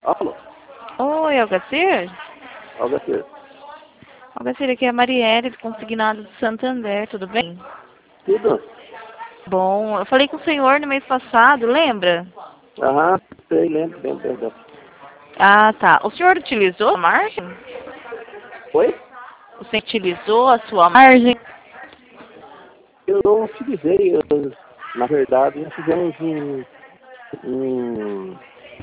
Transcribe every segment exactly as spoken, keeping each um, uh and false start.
Alô, Oi, Algacir? Algacir. Algacir, aqui é a Marielle, do Consignado de Santander, tudo bem? Tudo? Bom, eu falei com o senhor no mês passado, lembra? Aham, sei, lembro, lembro, lembro. Ah, tá. O senhor utilizou a margem? Oi? O senhor utilizou a sua margem? Eu não utilizei, eu, na verdade, nós fizemos um, um...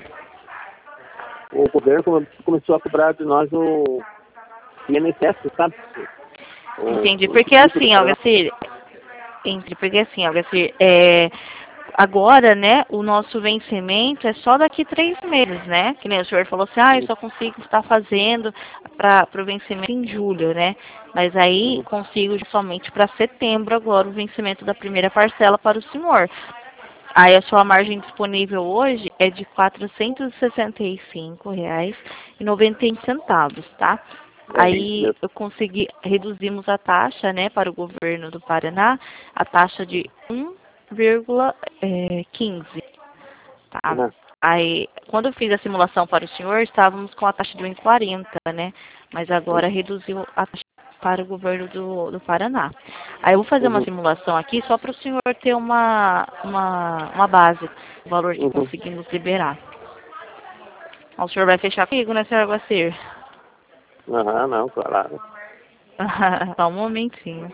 O governo come- começou a cobrar de nós o I N S S, sabe? Entendi. O, o Porque Instituto do assim, Paraná. Algacir, entre, porque assim, Algacir, é, agora, né, o nosso vencimento é só daqui três meses, né? Que nem o senhor falou assim, ah, eu Uhum, só consigo estar fazendo para o vencimento em julho, né? Mas aí uhum, consigo somente para setembro agora o vencimento da primeira parcela para o senhor. Aí a sua margem disponível hoje é de quatrocentos e sessenta e cinco reais e noventa centavos, tá? é isso Aí mesmo. eu consegui, reduzimos a taxa, né, para o governo do Paraná, a taxa de um vírgula quinze, tá? Uhum, Aí, quando eu fiz a simulação para o senhor, estávamos com a taxa de um vírgula quarenta, né? Mas agora uhum, reduziu a taxa para o governo do, do Paraná. Aí eu vou fazer uma uhum, simulação aqui só para o senhor ter uma, uma, uma base, o valor que uhum. conseguimos liberar. Ó, o senhor vai fechar comigo, né, senhor Aguacir? Aham, não, claro. Só um momentinho.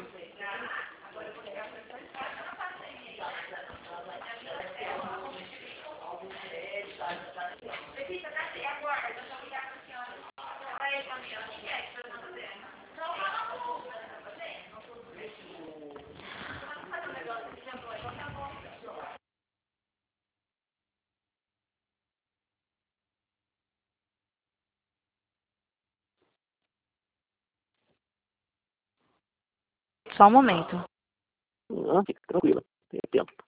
Só um momento. Não, fica tranquilo, tem tempo.